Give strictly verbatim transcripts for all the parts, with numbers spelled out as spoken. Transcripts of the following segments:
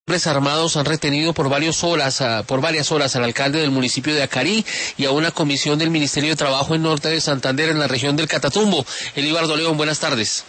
Hombres armados han retenido por varias horas, uh, por varias horas al alcalde del municipio de Acarí y a una comisión del Ministerio de Trabajo en Norte de Santander, en la región del Catatumbo. Elibardo León, buenas tardes.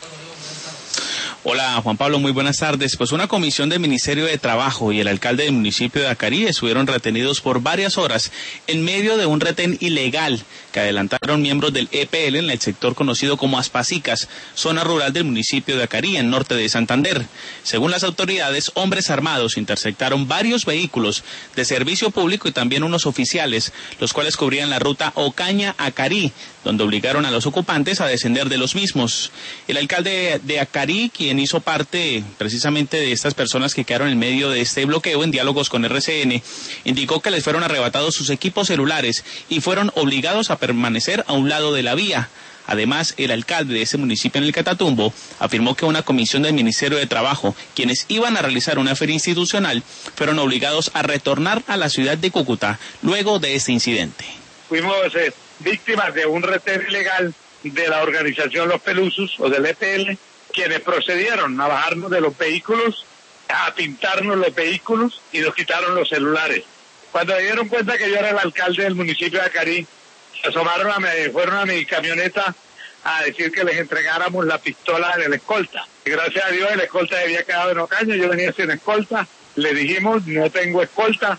Hola Juan Pablo, muy buenas tardes. Pues una comisión del Ministerio de Trabajo y el alcalde del municipio de Acarí estuvieron retenidos por varias horas en medio de un retén ilegal que adelantaron miembros del E P L en el sector conocido como Aspasicas, zona rural del municipio de Acarí, en norte de Santander. Según las autoridades, hombres armados interceptaron varios vehículos de servicio público y también unos oficiales, los cuales cubrían la ruta Ocaña-Acarí, donde obligaron a los ocupantes a descender de los mismos. El alcalde de Acarí, quien hizo parte precisamente de estas personas que quedaron en medio de este bloqueo, en diálogos con R C N, indicó que les fueron arrebatados sus equipos celulares y fueron obligados a permanecer a un lado de la vía. Además, el alcalde de ese municipio en el Catatumbo afirmó que una comisión del Ministerio de Trabajo, quienes iban a realizar una feria institucional, fueron obligados a retornar a la ciudad de Cúcuta luego de este incidente. Fuimos eh, víctimas de un retén ilegal de la organización Los Pelusos o del E P L, quienes procedieron a bajarnos de los vehículos, a pintarnos los vehículos y nos quitaron los celulares. Cuando se dieron cuenta que yo era el alcalde del municipio de Acarí, se asomaron a mi, fueron a mi camioneta a decir que les entregáramos la pistola del escolta. Gracias a Dios el escolta había quedado en Ocaña, yo venía sin escolta, le dijimos no tengo escolta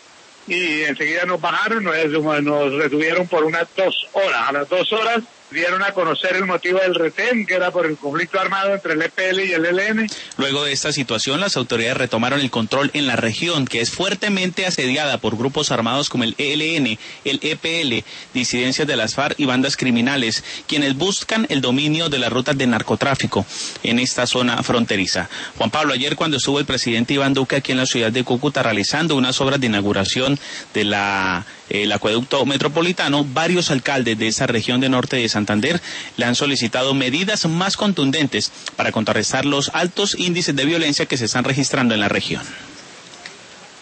y enseguida nos bajaron, nos, nos retuvieron por unas dos horas. A las dos horas dieron a conocer el motivo del retén, que era por el conflicto armado entre el E P L y el E L N. Luego de esta situación, las autoridades retomaron el control en la región, que es fuertemente asediada por grupos armados como el E L N, el E P L, disidencias de las FARC y bandas criminales, quienes buscan el dominio de las rutas de narcotráfico en esta zona fronteriza. Juan Pablo, ayer cuando estuvo el presidente Iván Duque aquí en la ciudad de Cúcuta realizando unas obras de inauguración de la el acueducto metropolitano, varios alcaldes de esa región de norte de Santander le han solicitado medidas más contundentes para contrarrestar los altos índices de violencia que se están registrando en la región.